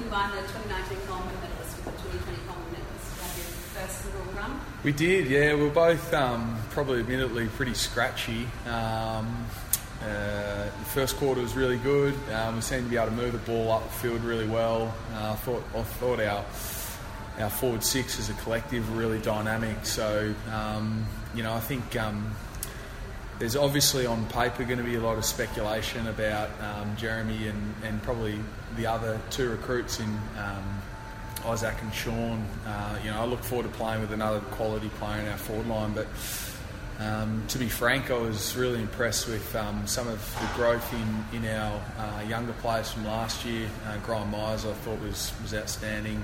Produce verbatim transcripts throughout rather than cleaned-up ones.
combined the twenty nineteen Coleman medalist with the twenty twenty Coleman medalist. Have your first little run? We did, yeah. We were both um, probably admittedly pretty scratchy. Um, uh, the first quarter was really good. Um, we seemed to be able to move the ball up the field really well. Uh, I thought I thought our our forward six as a collective were really dynamic. So, um, you know, I think um, there's obviously on paper going to be a lot of speculation about um, Jeremy and, and probably the other two recruits in um, Isaac and Sean. Uh, you know, I look forward to playing with another quality player in our forward line, but um, to be frank, I was really impressed with um, some of the growth in, in our uh, younger players from last year. Uh, Graham Myers, I thought, was, was outstanding.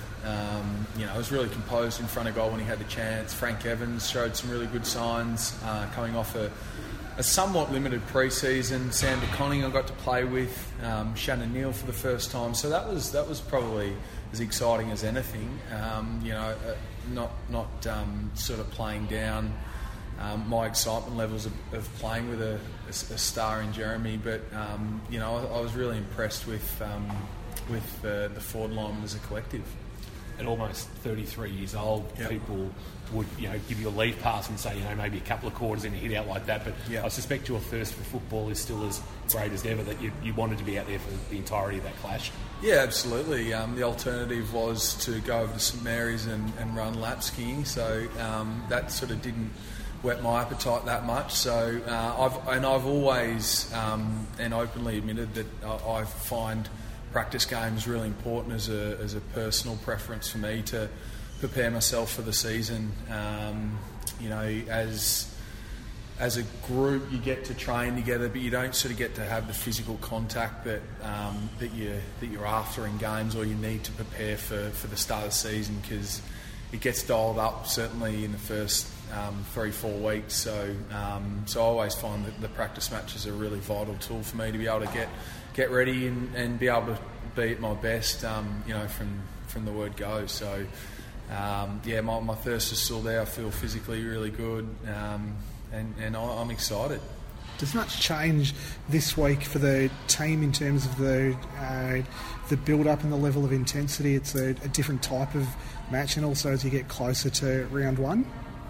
Um, you know, I was really composed in front of goal when he had the chance. Frank Evans showed some really good signs uh, coming off a, a somewhat limited pre-season. Sam DeConning I got to play with, um, Shannon Neal for the first time. So that was that was probably as exciting as anything. Um, you know, uh, not not um, sort of playing down um, my excitement levels of, of playing with a, a, a star in Jeremy, but um, you know, I, I was really impressed with um, with uh, the forward line as a collective. At almost thirty-three years old, yep. people would, you know, give you a leave pass and say, you know, maybe a couple of quarters and hit out like that. But yep. I suspect your thirst for football is still as great as ever, that you, you wanted to be out there for the entirety of that clash. Yeah, absolutely. Um, the alternative was to go over to St Mary's and, and run lap skiing, so um, that sort of didn't whet my appetite that much. So uh, I've and I've always um, and openly admitted that I, I find practice games really important as a as a personal preference for me to prepare myself for the season. Um, you know, as as a group, you get to train together, but you don't sort of get to have the physical contact that um, that you that you're after in games, or you need to prepare for, for the start of the season, because it gets dialed up certainly in the first um, three four weeks. So um, so I always find that the practice matches are a really vital tool for me to be able to get. get ready and, and be able to be at my best, um, you know, from, from the word go. So, um, yeah, my, my thirst is still there. I feel physically really good, um, and, and I'm excited. Does much change this week for the team in terms of the uh, the build-up and the level of intensity? It's a, a different type of match, and also as you get closer to round one?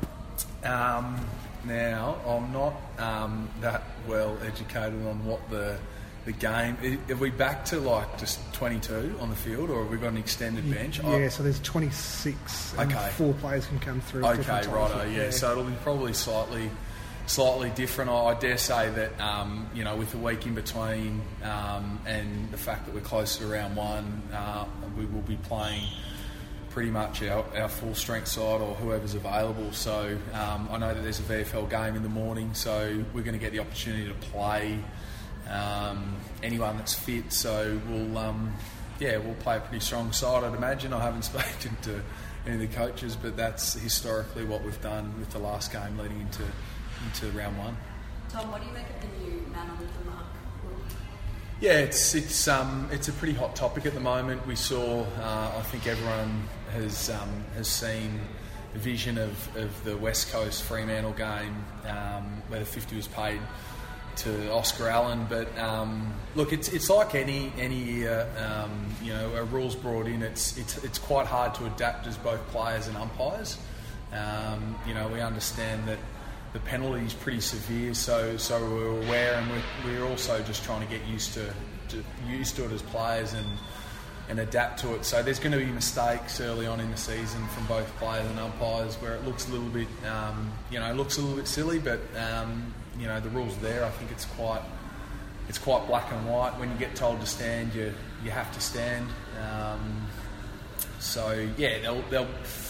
Um, now, I'm not um, that well educated on what the... The game, are we back to like just twenty-two on the field, or have we got an extended bench? Yeah, oh. So there's twenty-six and okay. four players can come through. Okay, righto, yeah. yeah. So it'll be probably slightly slightly different. I, I dare say that, um, you know, with the week in between um, and the fact that we're close to round one, uh, we will be playing pretty much our, our full strength side or whoever's available. So um, I know that there's a V F L game in the morning, so we're going to get the opportunity to play Um, anyone that's fit, so we'll um, yeah we'll play a pretty strong side, I'd imagine. I haven't spoken to any of the coaches, but that's historically what we've done with the last game leading into into round one. Tom, what do you make of the new man on the mark? Yeah, it's it's um it's a pretty hot topic at the moment. We saw, uh, I think everyone has um, has seen the vision of, of the West Coast Fremantle game, um, where the fifty was paid to Oscar Allen, but um, look, it's it's like any any year, um, you know, a rule's brought in. It's it's it's quite hard to adapt as both players and umpires. Um, you know, we understand that the penalty is pretty severe, so so we're aware, and we're, we're also just trying to get used to, to used to it as players and and adapt to it. So there's going to be mistakes early on in the season from both players and umpires where it looks a little bit, um, you know, it looks a little bit silly, but um, you know, the rules are there. I think it's quite it's quite black and white. When you get told to stand, you you have to stand. Um, so yeah, they'll they'll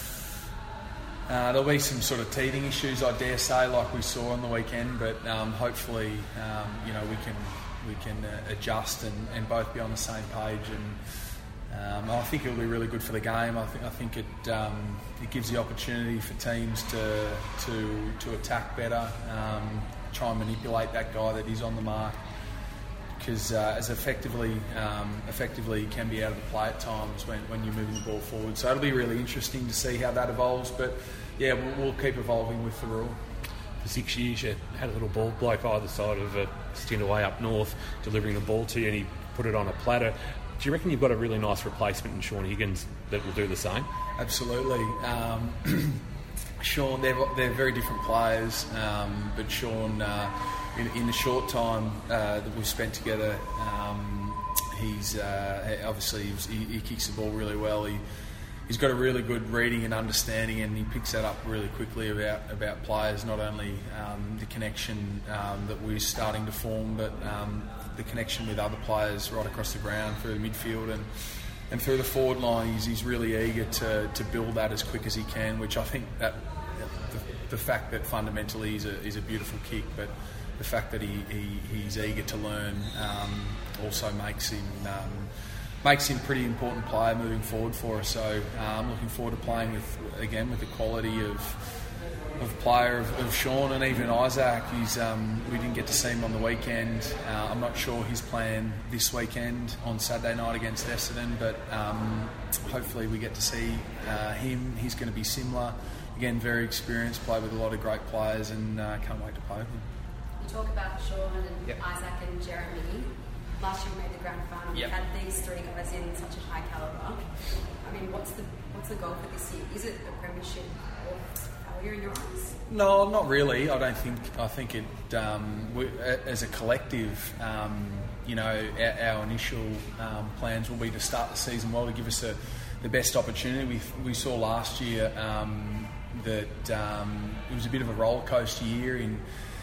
uh, there'll be some sort of teething issues, I dare say, like we saw on the weekend. But um, hopefully, um, you know, we can we can uh, adjust and, and both be on the same page. And um, I think it'll be really good for the game. I think I think it um, it gives the opportunity for teams to to to attack better. Um, try and manipulate that guy that is on the mark, because uh, as effectively um, effectively can be out of the play at times when, when you're moving the ball forward. So it'll be really interesting to see how that evolves, but yeah, we'll, we'll keep evolving with the rule. For six years you had a little ball bloke either side of a stint away up north delivering the ball to you, and he put it on a platter. Do you reckon you've got a really nice replacement in Sean Higgins that will do the same? Absolutely. Um, Sean, they're, they're very different players, um, but Sean, uh, in, in the short time uh, that we've spent together, um, he's uh, obviously he's, he, he kicks the ball really well. He, he's got a really good reading and understanding, and he picks that up really quickly about, about players, not only um, the connection um, that we're starting to form, but um, the connection with other players right across the ground through the midfield and and through the forward line. He's, he's really eager to, to build that as quick as he can, which I think that the, the fact that fundamentally he's a, he's a beautiful kick, but the fact that he, he he's eager to learn um, also makes him um, makes him a pretty important player moving forward for us. So uh, I'm looking forward to playing with again with the quality of of player of, of Sean and even Isaac. He's um, we didn't get to see him on the weekend. Uh, I'm not sure his plan this weekend on Saturday night against Essendon, but um, hopefully we get to see uh, him. He's going to be similar. Again, very experienced, played with a lot of great players, and uh, can't wait to play with him. You talk about Sean and yep. Isaac and Jeremy. Last year we made the grand final. Yep. We had these three guys in such a high calibre. I mean, what's the what's the goal for this year? Is it a premiership or failure in your eyes? No, not really. I don't think. I think it um, we, as a collective, um, you know, our, our initial um, plans will be to start the season well, to give us a, the best opportunity. We we saw last year um, that um, it was a bit of a roller coaster year in.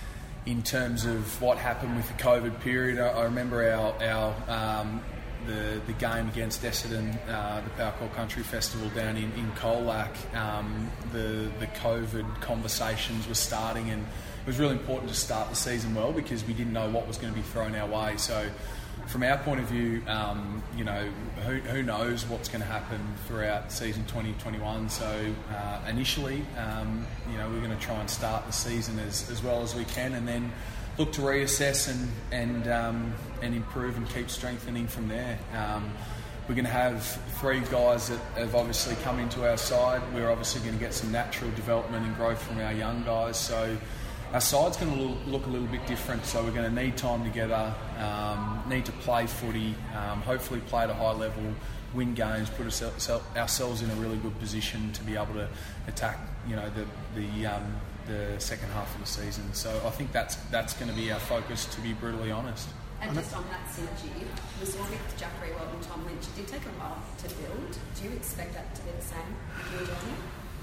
in terms of what happened with the COVID period. I, I remember our, our um, the the game against Essendon, uh, the Powercall Country Festival down in, in Colac. Um, the, the COVID conversations were starting, and it was really important to start the season well because we didn't know what was going to be thrown our way. So from our point of view, um, you know, who, who knows what's going to happen throughout season twenty twenty-one. So uh, initially, um, you know, we're going to try and start the season as, as well as we can, and then look to reassess and and um, and improve and keep strengthening from there. Um, we're going to have three guys that have obviously come into our side. We're obviously going to get some natural development and growth from our young guys. So our side's going to look a little bit different, so we're going to need time together, um, need to play footy, um, hopefully play at a high level, win games, put ourselves in a really good position to be able to attack, you know, the the, um, the second half of the season. So I think that's that's going to be our focus, to be brutally honest. And just on that synergy, we saw with Jack Riewoldt and Tom Lynch, it did take a while to build. Do you expect that to be the same with you and Jeremy?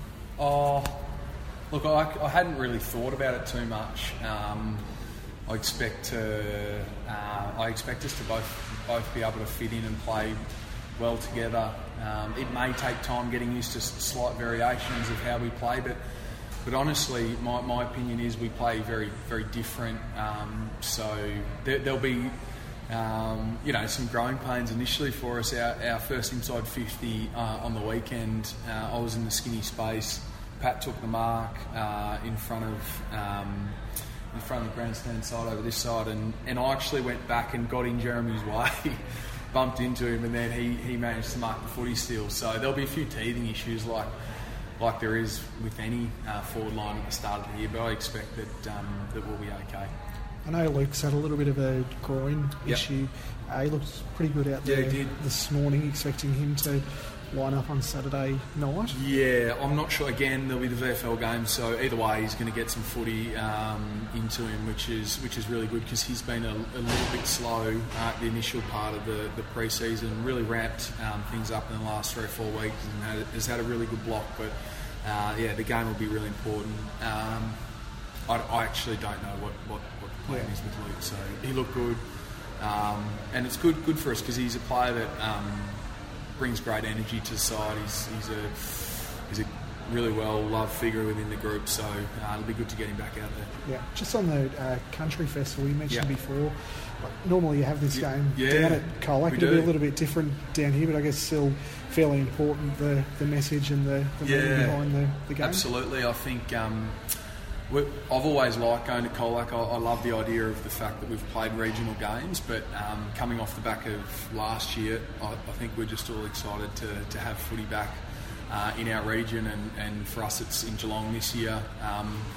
Oh. Look, I, I hadn't really thought about it too much. Um, I expect to, uh, I expect us to both both be able to fit in and play well together. Um, it may take time getting used to slight variations of how we play, but but honestly, my, my opinion is we play very very different. Um, so there, there'll be um, you know some growing pains initially for us. Our, our first inside fifty uh, on the weekend, uh, I was in the skinny space. Pat took the mark uh, in front of um, in front of the grandstand side over this side, and, and I actually went back and got in Jeremy's way, bumped into him, and then he, he managed to mark the footy steal. So there'll be a few teething issues like like there is with any uh, forward line at the start of the year, but I expect that um, that we'll be okay. I know Luke's had a little bit of a groin yep. issue. Uh, he looked pretty good out there yeah, he did. this morning, expecting him to line up on Saturday night. Yeah, I'm not sure. Again, there'll be the V F L game, so either way, he's going to get some footy um, into him, which is which is really good because he's been a, a little bit slow at the initial part of the, the pre-season. Really ramped um, things up in the last three or four weeks and had, has had a really good block. But uh, yeah, the game will be really important. Um, I, I actually don't know what, what, what the plan yeah. is with Luke, so he looked good, um, and it's good good for us because he's a player that. Um, brings great energy to the side. He's, he's a he's a really well loved figure within the group, so uh, it'll be good to get him back out there. Yeah, just on the uh, country festival you mentioned yeah. before. Normally you have this yeah. game yeah. down at Colac. It'll be a little bit different down here, but I guess still fairly important the, the message and the, the yeah. meaning behind the, the game. Absolutely, I think. Um, I've always liked going to Colac. I, I love the idea of the fact that we've played regional games, but um, coming off the back of last year, I, I think we're just all excited to, to have footy back uh, in our region, and, and for us it's in Geelong this year. Um,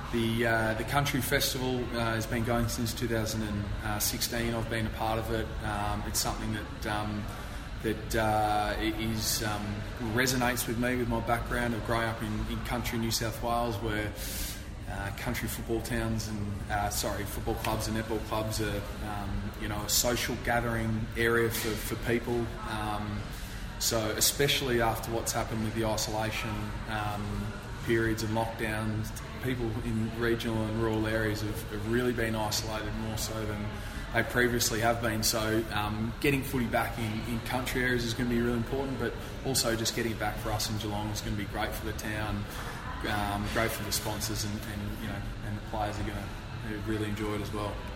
the uh, the country festival uh, has been going since two thousand sixteen. I've been a part of it. Um, it's something that um, that uh, is um, resonates with me, with my background of growing up in, in country New South Wales, where uh, country football towns and uh, sorry football clubs and netball clubs are um, you know a social gathering area for, for people. Um, so especially after what's happened with the isolation um, periods and lockdowns, people in regional and rural areas have, have really been isolated more so than they previously have been. So um, getting footy back in, in country areas is going to be really important, but also just getting it back for us in Geelong is going to be great for the town, um, great for the sponsors, and, and you know, and the players are going to really enjoy it as well.